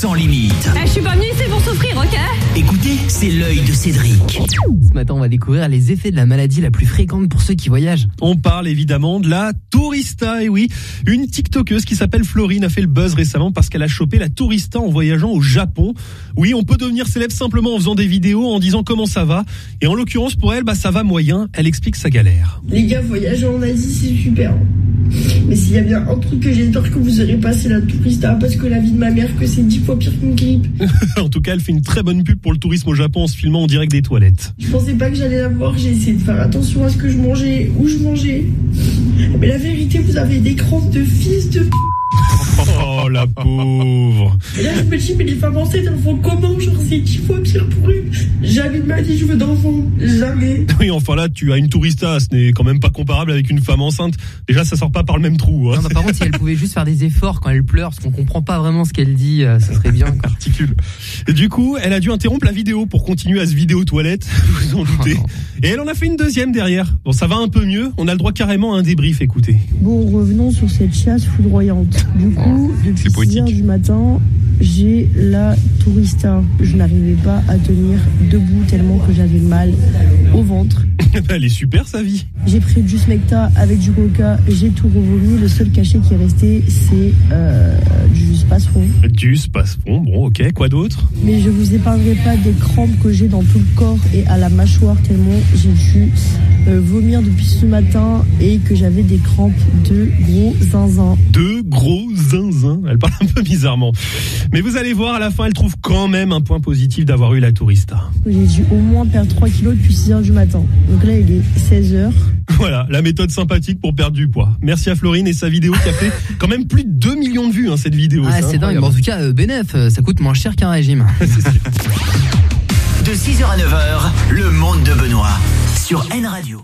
sans limite. Je suis pas venue ici pour souffrir, ok? Écoutez, c'est l'œil de Cédric. Ce matin, on va découvrir les effets de la maladie la plus fréquente pour ceux qui voyagent. On parle évidemment de la tourista, et oui, une TikTokeuse qui s'appelle Florine a fait le buzz récemment parce qu'elle a chopé la tourista en voyageant au Japon. Oui, on peut devenir célèbre simplement en faisant des vidéos, en disant comment ça va. Et en l'occurrence, pour elle, ça va moyen. Elle explique sa galère. Les gars, voyager en Asie, c'est super. Mais s'il y a bien un truc que j'espère que vous aurez pas, c'est la tourista, parce que la vie de ma mère, que c'est 10 fois pire qu'une grippe. En tout cas, elle fait une très bonne pub pour le tourisme au Japon en se filmant en direct des toilettes. Je pensais pas que j'allais la voir, j'ai essayé de faire attention à ce que je mangeais, où je mangeais. Mais la vérité, vous avez des crampes de fils de... Oh la pauvre. Et là je me dis, mais les femmes enceintes elles font comment? Genre c'est 10 fois pire pour eux. Jamais de ma vie je veux d'enfants, jamais. Oui, enfin là tu as une tourista, ce n'est quand même pas comparable avec une femme enceinte. Déjà ça sort pas par le même trou. Non, par contre si elle pouvait juste faire des efforts quand elle pleure, parce qu'on comprend pas vraiment ce qu'elle dit, ça serait bien. Articule. Et du coup elle a dû interrompre la vidéo pour continuer à se vider aux toilettes, vous en doutez. Et elle en a fait une deuxième derrière. Bon ça va un peu mieux, on a le droit carrément à un débrief, écoutez. Bon, revenons sur cette chasse foudroyante. Du coup, depuis 6h du matin, j'ai la tourista. Je n'arrivais pas à tenir debout tellement que j'avais mal au ventre. Elle est super sa vie. J'ai pris du Smecta avec du coca, j'ai tout revomi. Le seul cachet qui est resté, c'est du Spasfon. Du Spasfon, bon ok, quoi d'autre? Mais je vous épargnerai pas des crampes que j'ai dans tout le corps et à la mâchoire tellement j'ai dû vomir depuis ce matin et que j'avais des crampes de gros zinzin. De gros zinzin. Elle parle un peu bizarrement. Mais vous allez voir, à la fin, elle trouve quand même un point positif d'avoir eu la tourista. J'ai dû au moins perdre 3 kilos depuis 6h du matin. Donc là, il est 16h. Voilà, la méthode sympathique pour perdre du poids. Merci à Florine et sa vidéo qui a fait quand même plus de 2 millions de vues, cette vidéo. Ah, c'est dingue. Bon, en tout cas, bénef, ça coûte moins cher qu'un régime. De 6h à 9h, le monde de Benoît sur N Radio.